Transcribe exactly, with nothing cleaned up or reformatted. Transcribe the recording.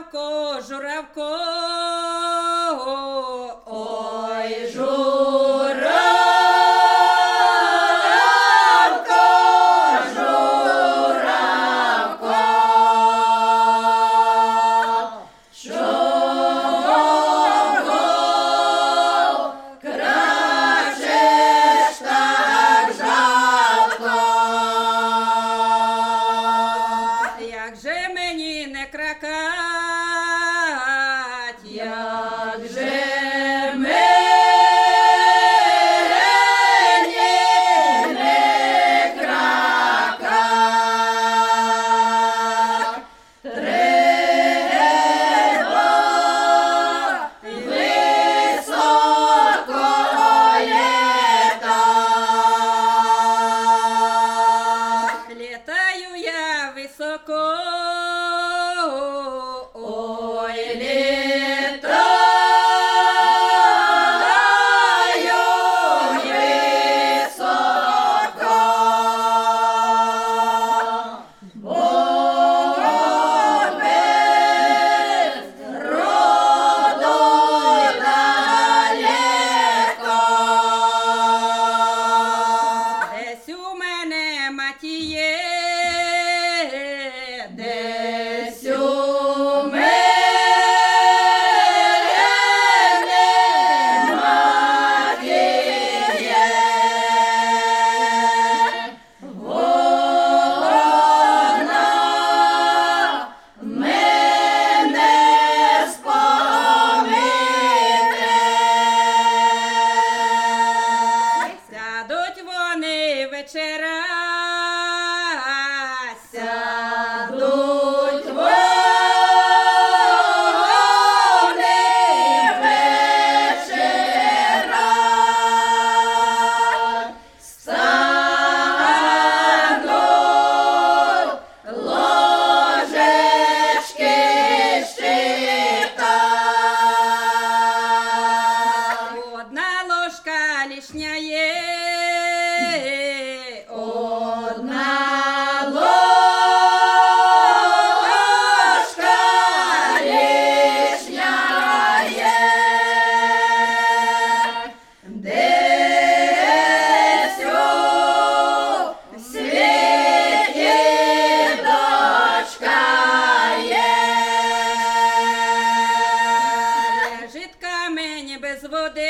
журавко, журавко, ой, журавко, журавко, чого крачеш так жалко? як же мені не кракать, Як же мені не кракать, треба високо літать. літаю я високо, Ой, літаю високо, бо без роду далеко. десь у мене матіє, Десь у мене матіє, вона мене спомине. сядуть вони вечерять, Сядуть вони вечерять, стануть ложечки щитать. одна ложка лишняє, Одна ложка лишняє, десь у світі дочка є. лежить камінь без води,